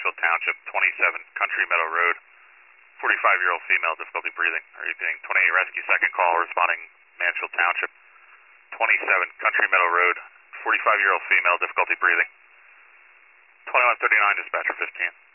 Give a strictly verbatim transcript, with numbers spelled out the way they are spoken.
Mansfield Township, twenty-seven Country Meadow Road, forty-five-year-old female, difficulty breathing. Are you being twenty-eight rescue, second call, responding Mansfield Township, twenty-seven Country Meadow Road, forty-five-year-old female, difficulty breathing. twenty-one thirty-nine, dispatcher fifteen.